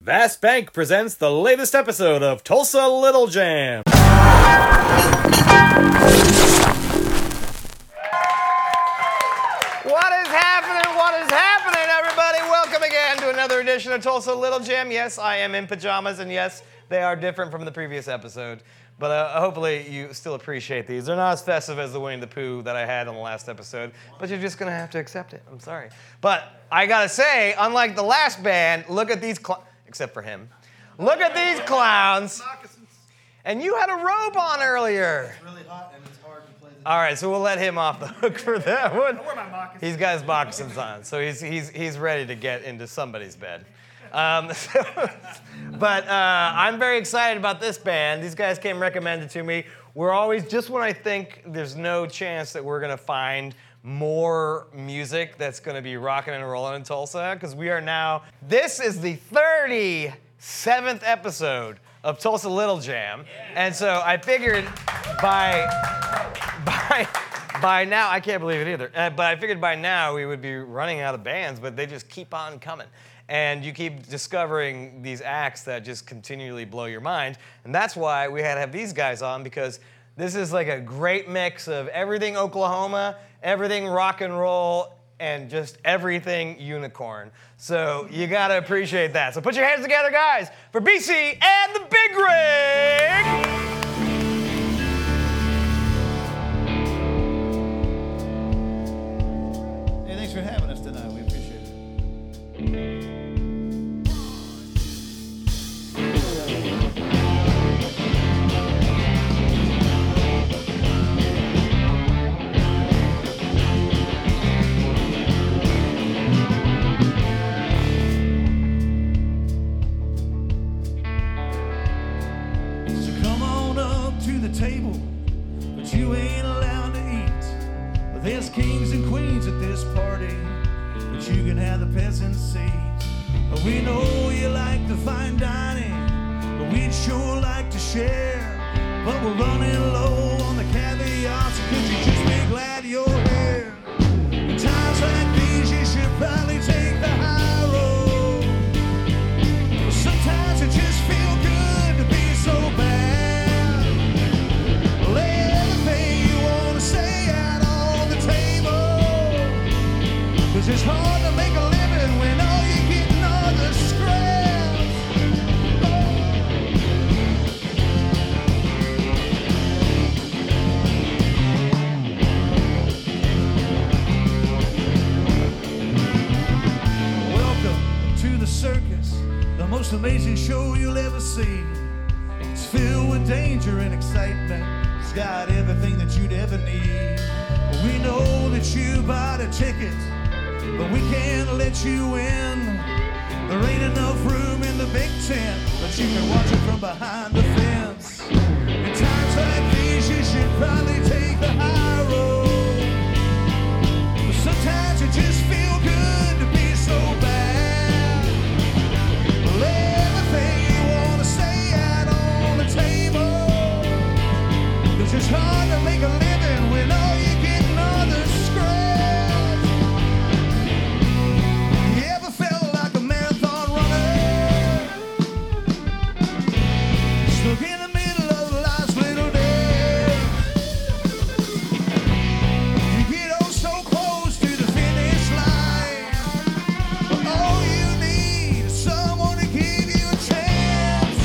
Vast Bank presents the latest episode of Tulsa Little Jam. What is happening? What is happening, everybody? Welcome again to another edition of Tulsa Little Jam. Yes, I am in pajamas, and yes, they are different from the previous episode. But hopefully you still appreciate these. They're not as festive as the Winnie the Pooh that I had on the last episode, but you're just going to have to accept it. I'm sorry. But I got to say, unlike the last band, look at these except for him. Look at these clowns. And you had a robe on earlier. It's really hot and it's hard to play the... All right, so we'll let him off the hook for that one. I wear my moccasins. He's got his moccasins on, so he's ready to get into somebody's bed. But I'm very excited about this band. These guys came recommended to me. We're always, just when I think there's no chance that we're going to find more music that's going to be rocking and rolling in Tulsa, because we are now, this is the 37th episode of Tulsa Little Jam. And so I figured by now, I can't believe it either, but I figured by now we would be running out of bands, but they just keep on coming. And you keep discovering these acts that just continually blow your mind. And that's why we had to have these guys on, because this is like a great mix of everything Oklahoma, everything rock and roll, and just everything unicorn. So you gotta appreciate that. So put your hands together, guys, for BC and the Big Rig! Hey, thanks for having us tonight. We appreciate it. So come on up to the table, but you ain't allowed to eat. Well, there's kings and queens at this party, but you can have the peasant seat. We know you like the fine dining, but we'd sure like to share. But we're running low on the caviar, so could you just be glad you're here? In times like these, you should probably take the high road. Well, sometimes it just feels good to be so bad. Lay everything you want to say out on the table, 'cause it's hard to make a living when all you're getting are the scraps. Welcome to the circus, the most amazing show you'll ever see. It's filled with danger and excitement. It's got everything that you'd ever need. We know that you bought a ticket, but we can't let you in. There ain't enough room in the big tent, but you can watch it from behind the fence. In times like these, you should probably take the high road. But sometimes it just feels good to be so bad. Lay everything you want to say out on the table, 'cause it's hard to make a living when all you're getting are the scraps. You ever felt like a marathon runner, stuck in the middle of life's little days? You get oh so close to the finish line, but all you need is someone to give you a chance.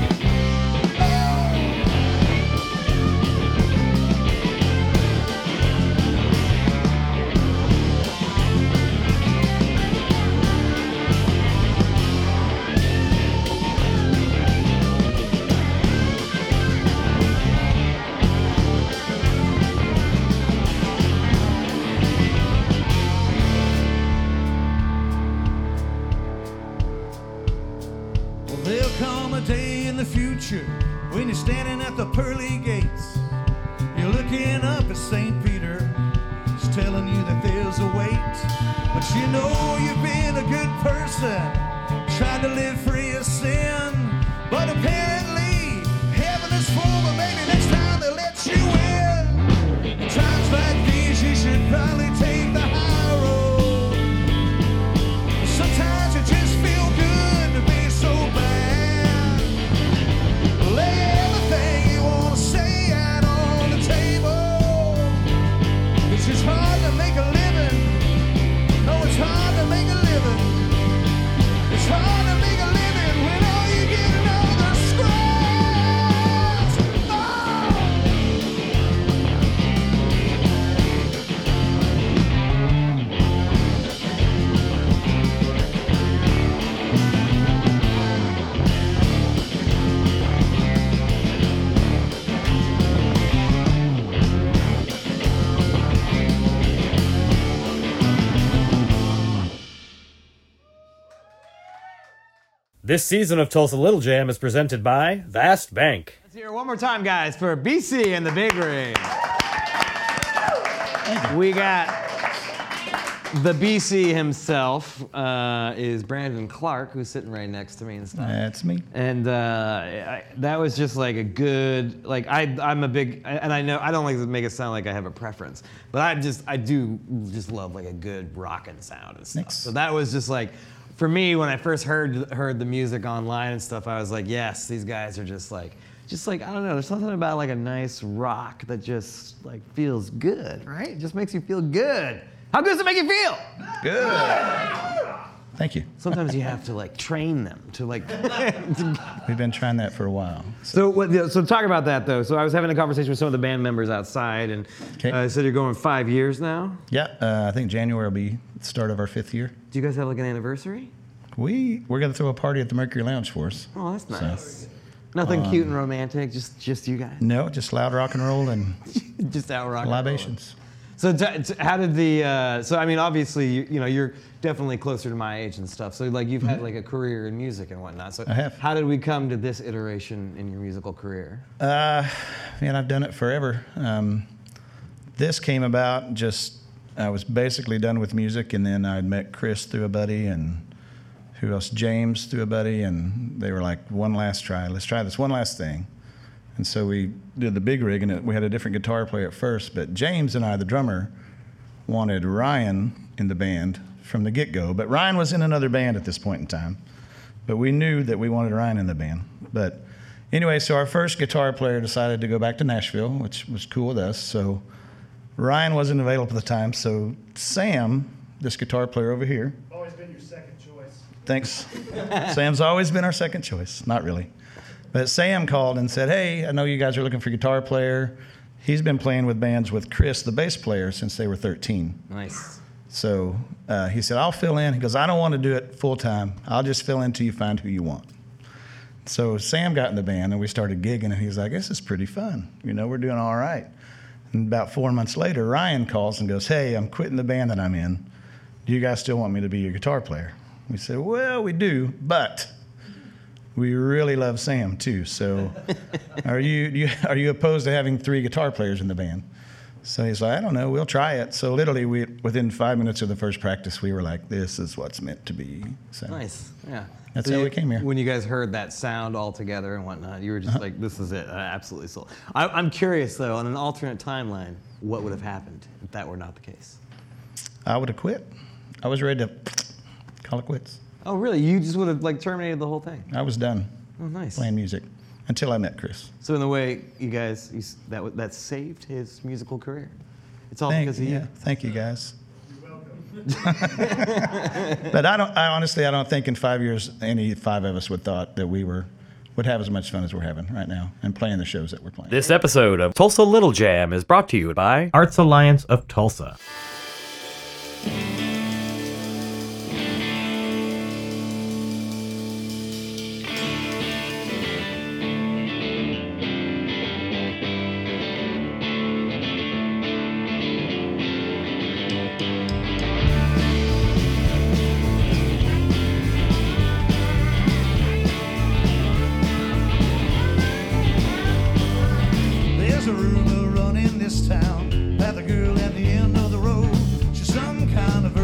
Well, there'll come a day in the future when you're standing at the pearly gates. You're looking up at St. Peter. He's telling you that there's a wait. But you know you've been a good person, tried to live free of sin. But apparently, heaven is full, but maybe next time they'll let you in. In times like these, you should probably take the high road. Sometimes it just feels good to be so bad. This season of Tulsa Little Jam is presented by Vast Bank. Let's hear it one more time, guys, for BC and the Big Rig. We got the BC himself is Brandon Clark, who's sitting right next to me and stuff. That's me. And that was just like a good, like I'm a big, and I know I don't like to make it sound like I have a preference, but I do just love like a good rockin' sound and stuff. Thanks. So that was just like, for me, when I first heard the music online and stuff, I was like, yes, these guys are just like I don't know. There's something about like a nice rock that just like feels good, right? It just makes you feel good. How good does it make you feel? Good. Thank you. Sometimes you have to like train them to like. We've been trying that for a while. So talk about that though. So I was having a conversation with some of the band members outside, and Okay. said you're going 5 years now. Yeah, I think January will be the start of our 5th year. Do you guys have like an anniversary? We're going to throw a party at the Mercury Lounge for us. Oh, that's nice. Nothing cute and romantic, just you guys. No, just loud rock and roll and Just out rocking. libations. So how did the? So I mean, obviously, you know, you're definitely closer to my age and stuff. So like, you've had like a career in music and whatnot. So I have. How did we come to this iteration in your musical career? Man, I've done it forever. This came about I was basically done with music, and then I'd met Chris through a buddy, and who else? James through a buddy, and they were like, one last try. Let's try this one last thing. And so we did the Big Rig, and we had a different guitar player at first, but James and I, the drummer, wanted Ryan in the band from the get-go. But Ryan was in another band at this point in time. But we knew that we wanted Ryan in the band. But anyway, so our first guitar player decided to go back to Nashville, which was cool with us. So Ryan wasn't available at the time, so Sam, this guitar player over here. Always been your second choice. Thanks. Sam's always been our second choice. Not really. But Sam called and said, hey, I know you guys are looking for a guitar player. He's been playing with bands with Chris, the bass player, since they were 13. Nice. So he said, I'll fill in. He goes, I don't want to do it full time. I'll just fill in until you find who you want. So Sam got in the band, and we started gigging, and he was like, this is pretty fun. You know, we're doing all right. And about 4 months later, Ryan calls and goes, hey, I'm quitting the band that I'm in. Do you guys still want me to be your guitar player? We said, well, we do, but we really love Sam too. So are you opposed to having 3 guitar players in the band? So he's like, I don't know, we'll try it. So literally within 5 minutes of the first practice, we were like, this is what's meant to be. So Nice. Yeah. That's how we came here. When you guys heard that sound all together and whatnot, you were just like, this is it. I absolutely sold. I'm curious though, on an alternate timeline, what would have happened if that were not the case? I would have quit. I was ready to call it quits. Oh, really? You just would have like terminated the whole thing? I was done Oh, nice. playing music until I met Chris. So in a way, you guys, that saved his musical career. It's all because of you. Thank you, guys. But I honestly don't think in 5 years any 5 of us would have as much fun as we're having right now and playing the shows that we're playing. This episode of Tulsa Little Jam is brought to you by Arts Alliance of Tulsa. There's a rumor running this town that the girl at the end of the road, she's some kind of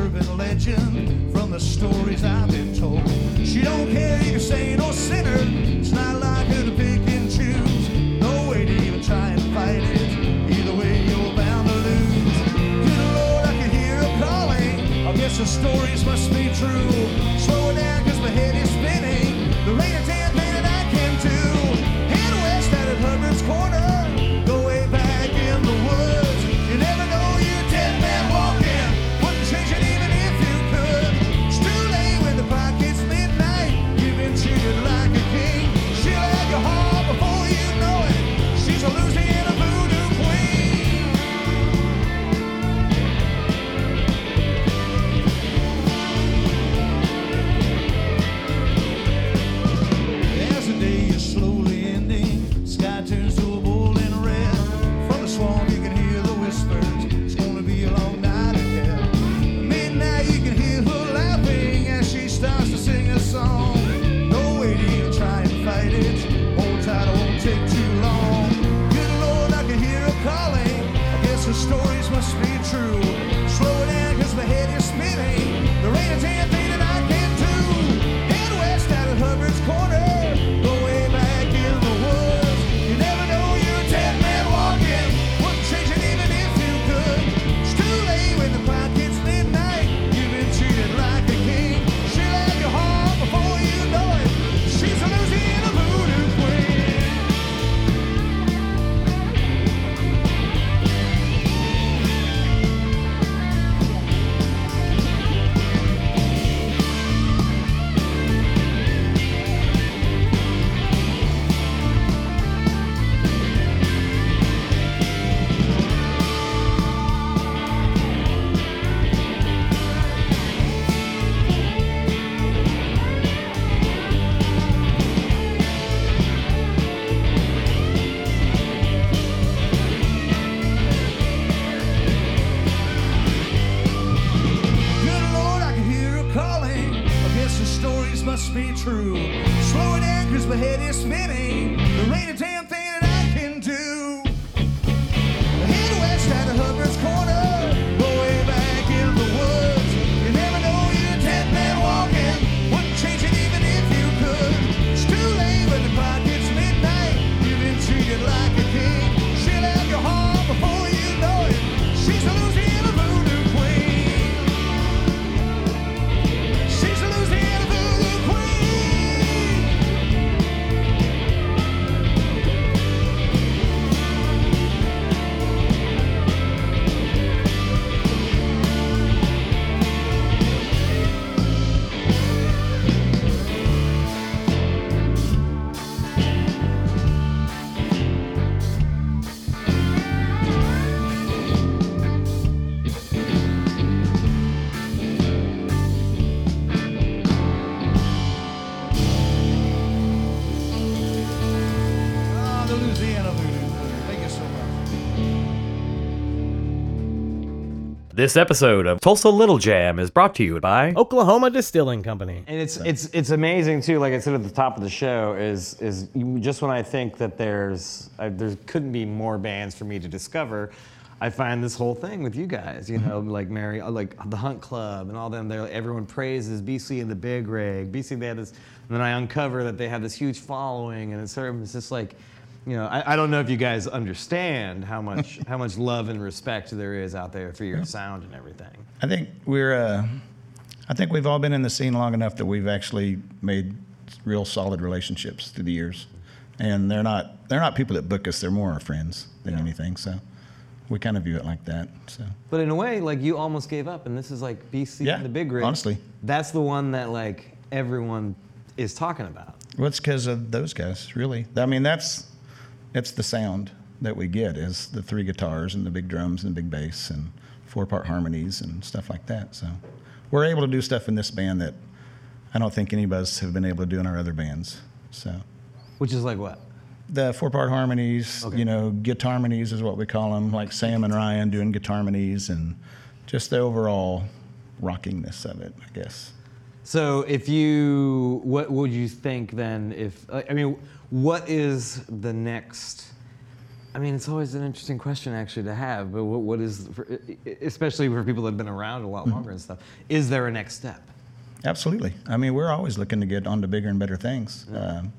'cause my head is spinning. There ain't a damn thing that I can do. Head west at the Hubbard's corner, go way back in the woods. You never know you're a dead man walking. Wouldn't change it even if you could. It's too late when the clock hits midnight. You've been treated like a king. She'll have your heart before you know it. She's the Louisiana voodoo queen. She's the Louisiana voodoo queen. Ah, the Louisiana voodoo. Thank you so much. This episode of Tulsa Little Jam is brought to you by Oklahoma Distilling Company. And it's amazing too. Like I said at the top of the show, is just when I think that there couldn't be more bands for me to discover, I find this whole thing with you guys. You know, like Mary, like the Hunt Club and all them. Everyone praises BC and the Big Rig. BC, they had this, and then I uncover that they have this huge following, and it's just like, you know, I don't know if you guys understand how much love and respect there is out there for your sound and everything. I think I think we've all been in the scene long enough that we've actually made real solid relationships through the years, and they're not people that book us. They're more our friends than anything. So we kind of view it like that. So. But in a way, like you almost gave up, and this is like BC Yeah, and the Big Rig. honestly. That's the one that like everyone is talking about. Well, it's because of those guys, really. I mean, it's the sound that we get is the 3 guitars and the big drums and the big bass and 4-part harmonies and stuff like that. So we're able to do stuff in this band that I don't think any of us have been able to do in our other bands. So Which is like what? the 4-part harmonies, Okay. you know, guitarmonies is what we call them, like Sam and Ryan doing guitarmonies and just the overall rockingness of it, I guess. So what would you think then if, I mean, what is the next, I mean, it's always an interesting question actually to have, but what is, especially for people that have been around a lot longer and stuff, is there a next step? Absolutely. I mean, we're always looking to get on to bigger and better things.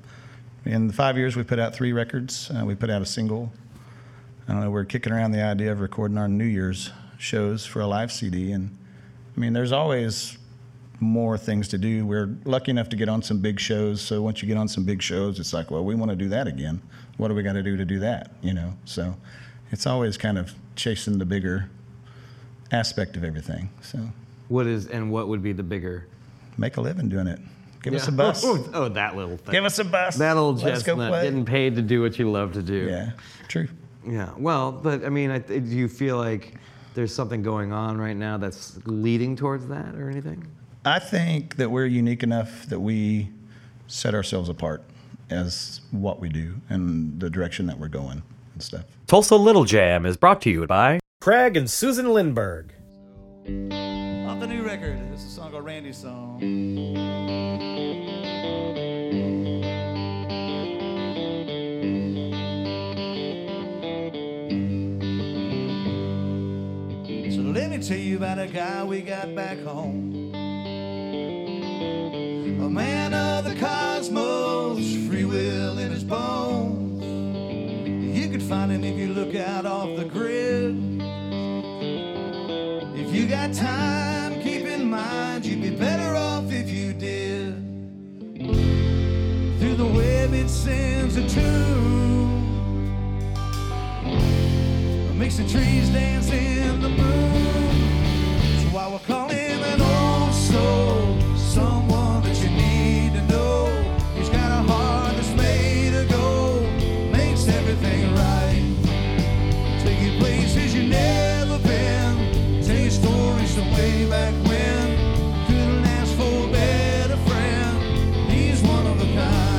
In the 5 years, we put out 3 records. We put out a single. I don't know, we're kicking around the idea of recording our New Year's shows for a live CD. And I mean, there's always more things to do. We're lucky enough to get on some big shows. So once you get on some big shows, it's like, well, we want to do that again. What do we got to do that? You know, so it's always kind of chasing the bigger aspect of everything. So What would be the bigger? make a living doing it. Give us a bus. Oh, that little thing. Give us a bus. That old Let's go chestnut, play. getting paid to do what you love to do. Yeah, true. Yeah, well, but I mean, do you feel like there's something going on right now that's leading towards that or anything? I think that we're unique enough that we set ourselves apart as what we do and the direction that we're going and stuff. Tulsa Little Jam is brought to you by Craig and Susan Lindberg. Off the new record, this is a song called Randy's Song. So let me tell you about a guy we got back home. A man of the cosmos, free will in his bones. You could find him if you look out off the grid. If you got time, keep in mind you'd be better off if you did. Through the web it sends a tune, makes the trees dance in the moon. So while we're calling an old soul, someone that you need to know, he's got a heart that's made of gold, makes everything right. Take you places you've never been, tell you stories from way back when. Couldn't ask for a better friend, he's one of a kind.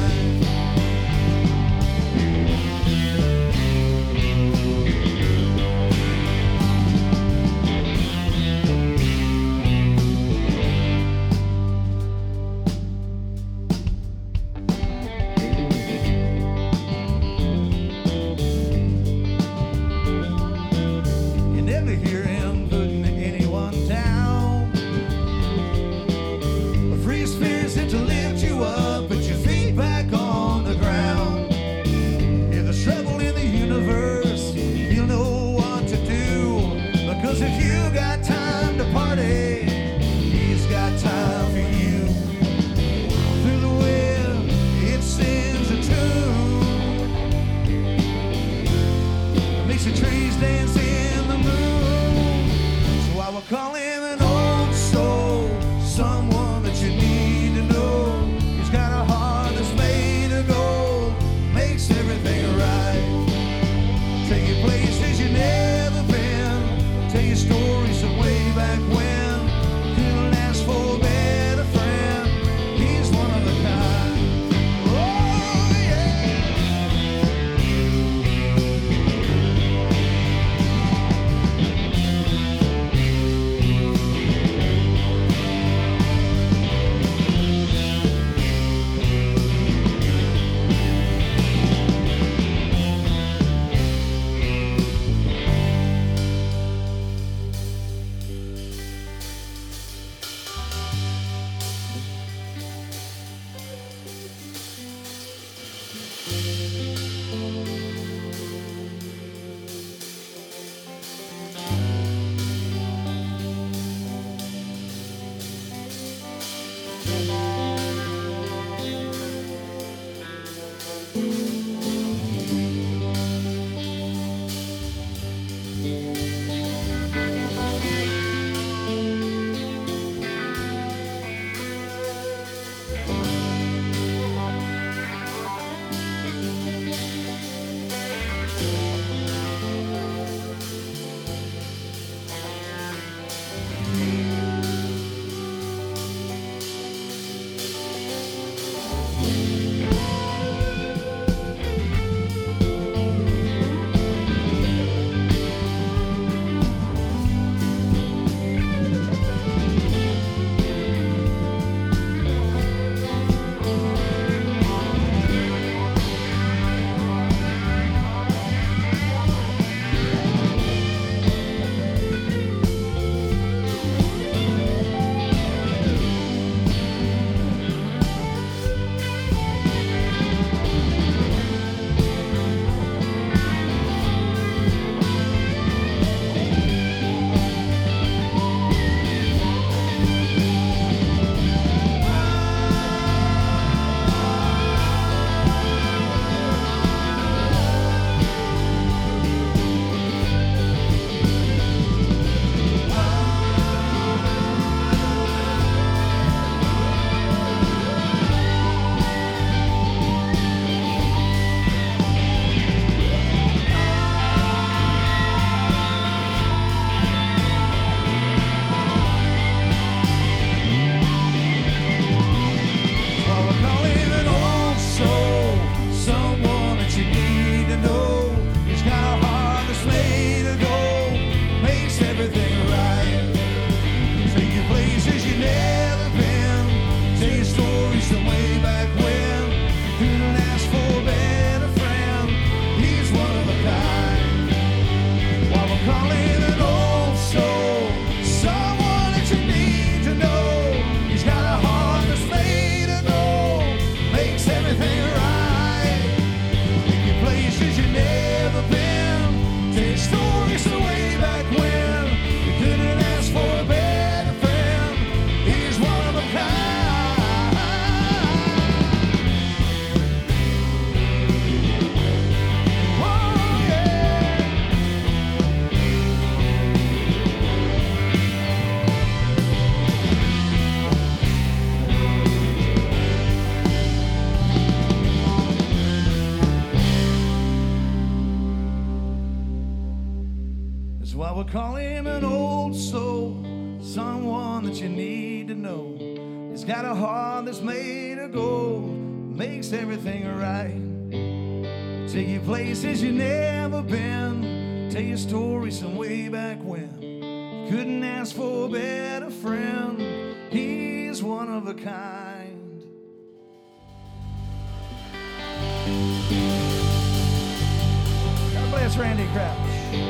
I would call him an old soul, someone that you need to know. He's got a heart that's made of gold, makes everything right. Take you places you've never been, tell you stories from way back when. Couldn't ask for a better friend, he's one of a kind. God bless Randy Crouch.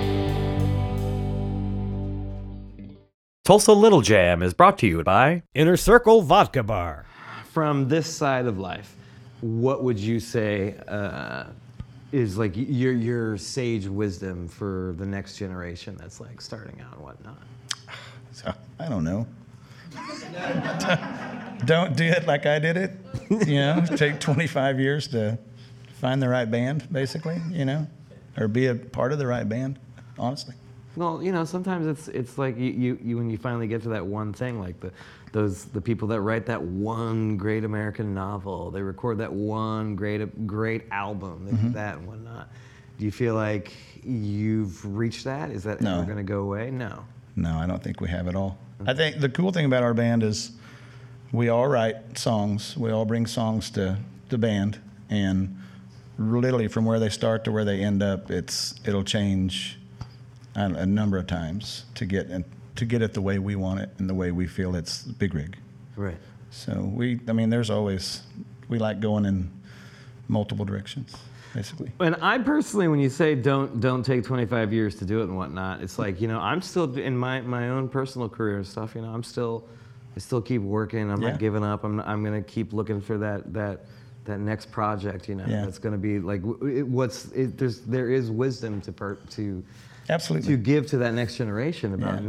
Tulsa Little Jam is brought to you by Inner Circle Vodka Bar. From this side of life, what would you say is like your sage wisdom for the next generation that's like starting out and whatnot? So, I don't know. Don't do it like I did it. You know, take 25 years to find the right band, basically, you know, or be a part of the right band, honestly. Well, you know, sometimes it's like you when you finally get to that one thing, like the people that write that one great American novel, they record that one great album, they do that and whatnot. Do you feel like you've reached that? Is that ever going to go away? No. No, I don't think we have it all. I think the cool thing about our band is we all write songs. We all bring songs to the band, and literally from where they start to where they end up, it'll change a number of times to get it the way we want it and the way we feel it's big rig. Right. So we like going in multiple directions, basically. And I personally, when you say don't take 25 years to do it and whatnot, it's like, you know, I'm still in my own personal career and stuff. You know, I still keep working. I'm not giving up. I'm gonna keep looking for that next project. You know, that's gonna be like there is wisdom to absolutely to give to that next generation about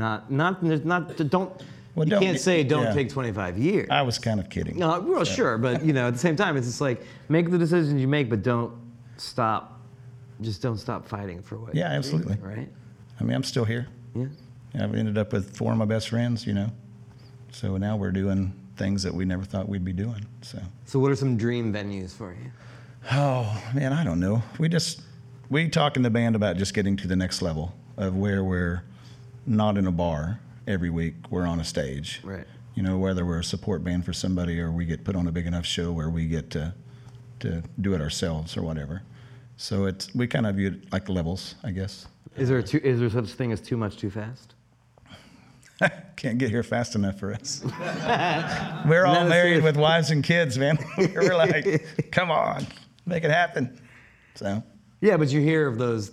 you can't say don't take 25 years. I was kind of kidding. No, well, sure, but you know, at the same time, it's just like make the decisions you make, but don't stop fighting for what. Yeah, absolutely. Right. I mean, I'm still here. Yeah. I've ended up with 4 of my best friends, you know. So now we're doing things that we never thought we'd be doing. So what are some dream venues for you? Oh man, I don't know. We talk in the band about just getting to the next level of where we're not in a bar every week, we're on a stage. Right. You know, whether we're a support band for somebody or we get put on a big enough show where we get to do it ourselves or whatever. So we kind of view it like levels, I guess. Is there such thing as too much too fast? Can't get here fast enough for us. We're all married with wives and kids, man. We're like, come on, make it happen. So. Yeah, but you hear of those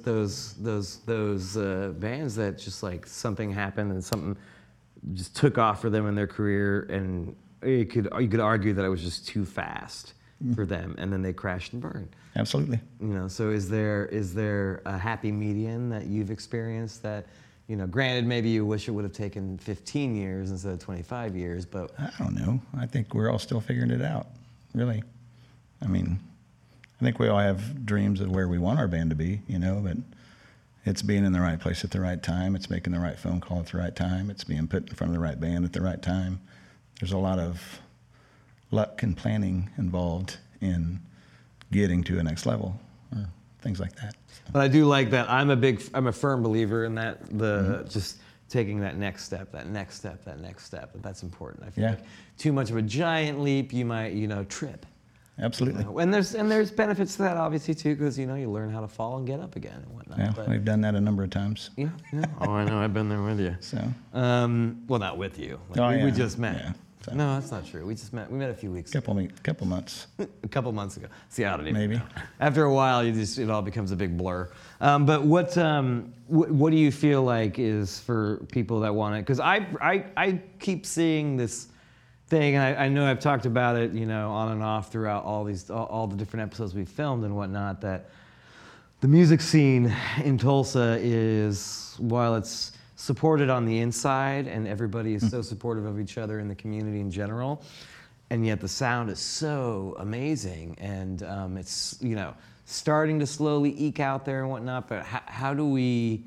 bands that just like something happened and something just took off for them in their career, and you could argue that it was just too fast for them, and then they crashed and burned. Absolutely. You know, so is there a happy median that you've experienced that, you know, granted maybe you wish it would have taken 15 years instead of 25 years, but I don't know. I think we're all still figuring it out, really. I mean, I think we all have dreams of where we want our band to be, you know, but it's being in the right place at the right time. It's making the right phone call at the right time. It's being put in front of the right band at the right time. There's a lot of luck and planning involved in getting to a next level or things like that. So. But I do like that. I'm a firm believer in that, just taking that next step. That's important. I feel like too much of a giant leap, you might, you know, trip. Absolutely. And there's benefits to that, obviously, too, because, you know, you learn how to fall and get up again and whatnot. Yeah, we've done that a number of times. Yeah. Oh, I know. I've been there with you. So. Well, not with you. Like, we just met. Yeah, so. No, that's not true. We just met. We met a few weeks ago. Couple months. A couple months ago. See, I don't even Maybe. know. After a while, it all becomes a big blur. But what do you feel like is for people that want it? Because I keep seeing this thing, and I know I've talked about it, you know, on and off throughout all the different episodes we've filmed and whatnot, that the music scene in Tulsa is, while it's supported on the inside and everybody is so supportive of each other in the community in general, and yet the sound is so amazing, and it's, you know, starting to slowly eke out there and whatnot, but how do we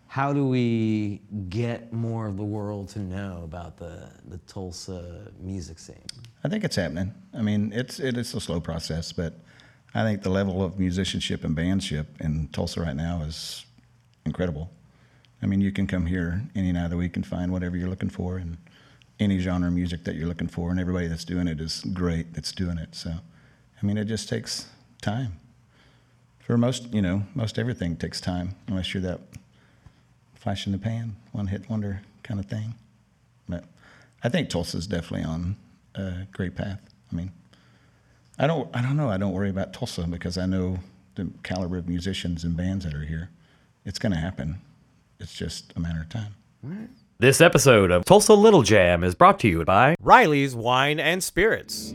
get more of the world to know about the Tulsa music scene? I think it's happening. I mean, it is a slow process, but I think the level of musicianship and bandship in Tulsa right now is incredible. I mean, you can come here any night of the week and find whatever you're looking for and any genre of music that you're looking for, and everybody that's doing it is great that's doing it. So, I mean, it just takes time. For most everything takes time, unless you're that flash in the pan, one-hit wonder kind of thing. But I think Tulsa's definitely on a great path. I mean, I don't know. I don't worry about Tulsa because I know the caliber of musicians and bands that are here. It's going to happen. It's just a matter of time. This episode of Tulsa Little Jam is brought to you by Riley's Wine and Spirits.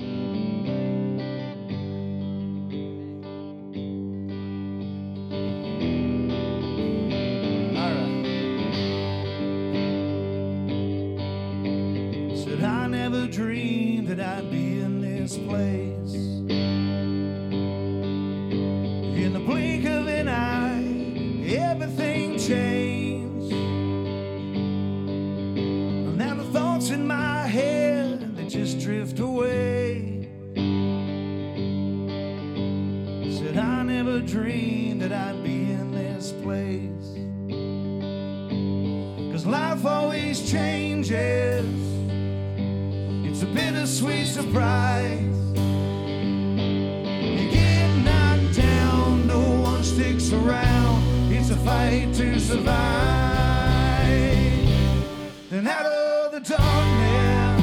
Said I never dreamed that I'd be in this place. In the blink of an eye, everything changed. And now the thoughts in my head, they just drift away. Said I never dreamed that I'd be in this place. 'Cause life always changes. It's a bittersweet surprise. You get knocked down, no one sticks around. It's a fight to survive. Then out of the darkness,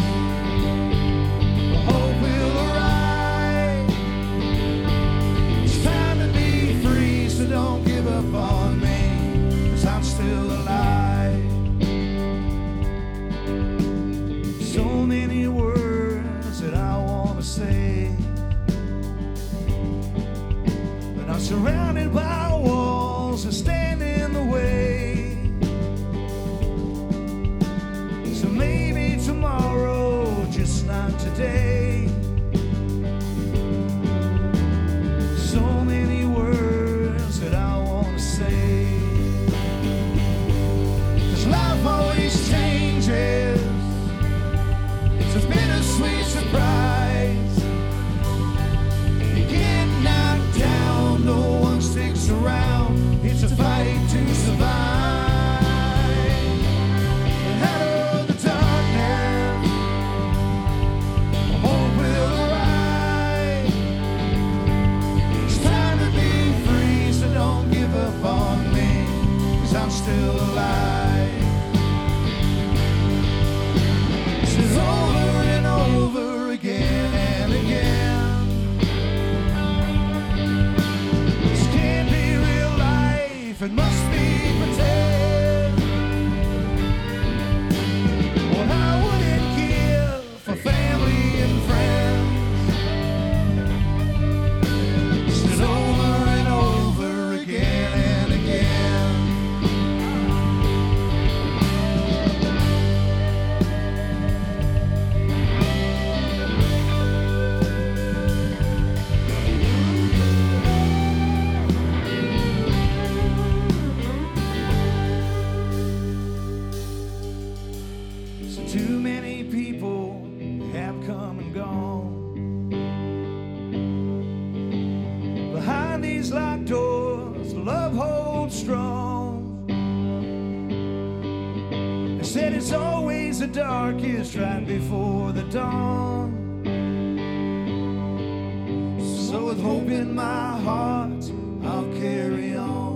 hope will arise. It's time to be free, so don't give up on me, 'cause I'm still alive. So many words that I want to say, but I'm surrounded by walls that stand in the way. So maybe tomorrow, just not today. So many words that I want to say, 'cause life always changes. It's a bittersweet surprise. You get knocked down, no one sticks around. It's a fight to survive. And out of the darkness, hope will arise. It's time to be free, so don't give up on me, 'cause I'm still alive. This is over and over again and again. This can't be real life, it must be pretend. What I wouldn't give for family and friends. This is over and over again and again. So too many people have come and gone. Behind these locked doors, love holds strong. They said it's always the darkest right before the dawn. So with hope in my heart, I'll carry on.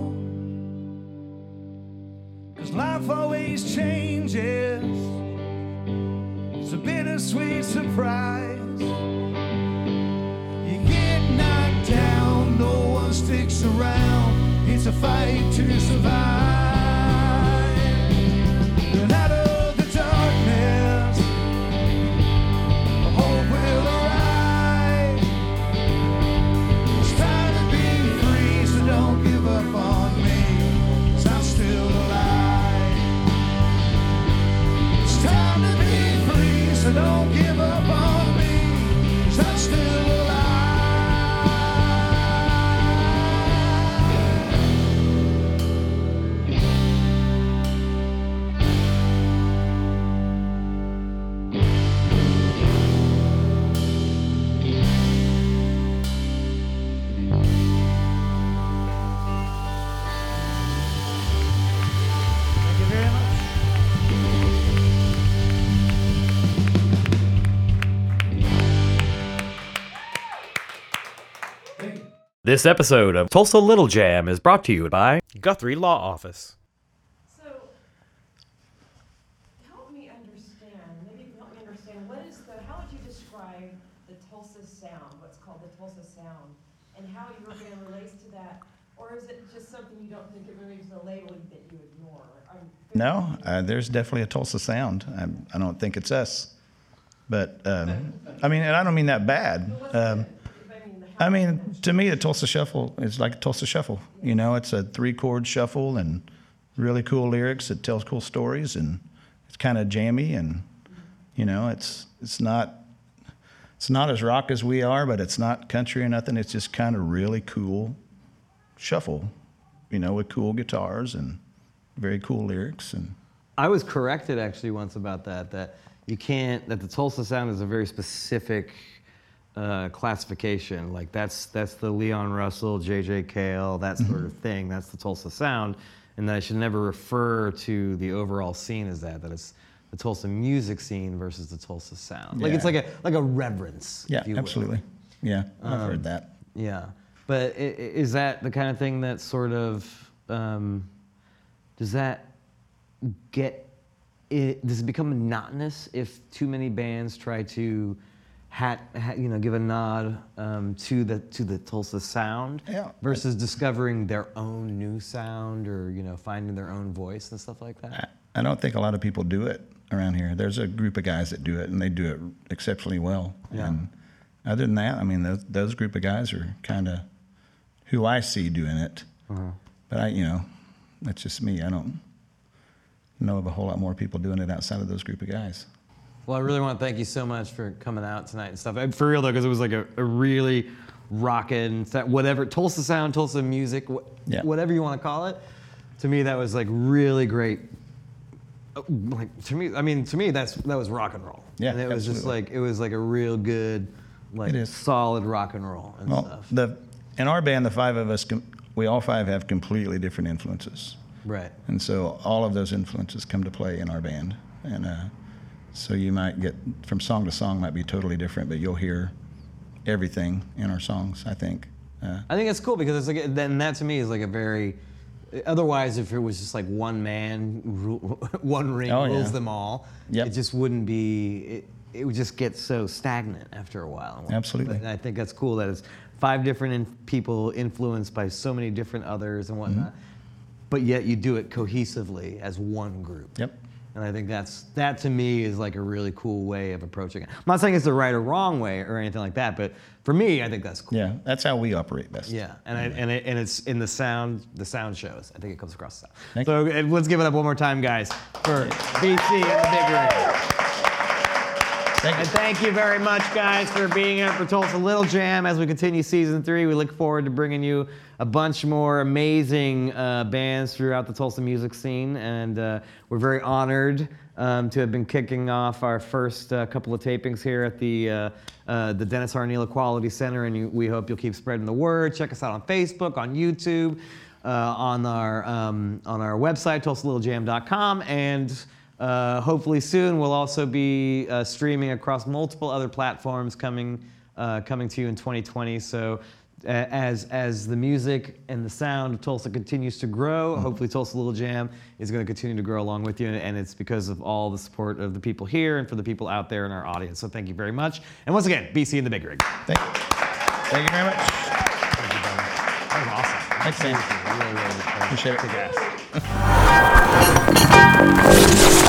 'Cause life always changes. It's a bittersweet surprise. You get knocked down, no one sticks around. It's a fight to survive. And out of the darkness, hope will arise. It's time to be free, so don't give up on me, 'cause I'm still alive. It's time to be free, so don't give up on me, 'cause I'm still alive. This episode of Tulsa Little Jam is brought to you by Guthrie Law Office. So, help me understand, maybe you can help me understand, how would you describe the Tulsa sound, what's called the Tulsa sound, and how your band relates to that? Or is it just something you don't think it really is a label that you ignore? No, there's definitely a Tulsa sound. I don't think it's us. But, I mean, and I don't mean that bad. I mean, to me, the Tulsa Shuffle is like a Tulsa Shuffle. You know, it's a 3-chord shuffle and really cool lyrics. It tells cool stories, and it's kind of jammy, and you know, it's not as rock as we are, but it's not country or nothing. It's just kind of really cool shuffle, you know, with cool guitars and very cool lyrics. And I was corrected actually once about that that the Tulsa sound is a very specific classification. Like that's the Leon Russell, J.J. Cale, that sort of thing. That's the Tulsa sound, and that I should never refer to the overall scene as that. That it's the Tulsa music scene versus the Tulsa sound. Like it's like a reverence. Yeah, if you will. Absolutely. Yeah, I've heard that. Yeah, but is that the kind of thing that sort of does that get? Does it become monotonous if too many bands try to give a nod to the Tulsa sound versus discovering their own new sound or finding their own voice and stuff like that? I don't think a lot of people do it around here. There's a group of guys that do it, and they do it exceptionally well. Yeah. And other than that, I mean, those group of guys are kind of who I see doing it. But that's just me. I don't know of a whole lot more people doing it outside of those group of guys. Well, I really want to thank you so much for coming out tonight and stuff. And for real though, because it was like a really rockin', whatever, Tulsa sound, Tulsa music, whatever you want to call it. To me, that was like really great. Like to me, that was rock and roll. Yeah, and it was just like it was like a real good, like solid rock and roll and stuff. In our band, the 5 of us, we all 5 have completely different influences. Right. And so all of those influences come to play in our band, and so you might get from song to song might be totally different, but you'll hear everything in our songs. I think. I think it's cool because it's like then that to me is like a very. Otherwise, if it was just like one man, one ring rules them all, it just wouldn't be. It would just get so stagnant after a while. Absolutely. But I think that's cool that it's 5 different people influenced by so many different others and whatnot, but yet you do it cohesively as one group. Yep. And I think that to me is like a really cool way of approaching it. I'm not saying it's the right or wrong way or anything like that, but for me, I think that's cool. Yeah, that's how we operate best. Yeah, and it's in the sound shows. I think it comes across the sound. So let's give it up one more time, guys, for BC and the Big Rig. And thank you very much, guys, for being here for Tulsa Little Jam. As we continue season 3, we look forward to bringing you a bunch more amazing bands throughout the Tulsa music scene. And we're very honored to have been kicking off our first couple of tapings here at the Dennis R. Neal Equality Center. And we hope you'll keep spreading the word. Check us out on Facebook, on YouTube, on our website, tulsalittlegam.com. And hopefully soon we'll also be streaming across multiple other platforms coming to you in 2020. So as the music and the sound of Tulsa continues to grow, hopefully Tulsa Little Jam is going to continue to grow along with you, and it's because of all the support of the people here and for the people out there in our audience. So thank you very much. And once again, BC and the Big Rig. Thank you very much. Thank you, brother. That was awesome. Thanks, man. Really, really Appreciate it. kick ass.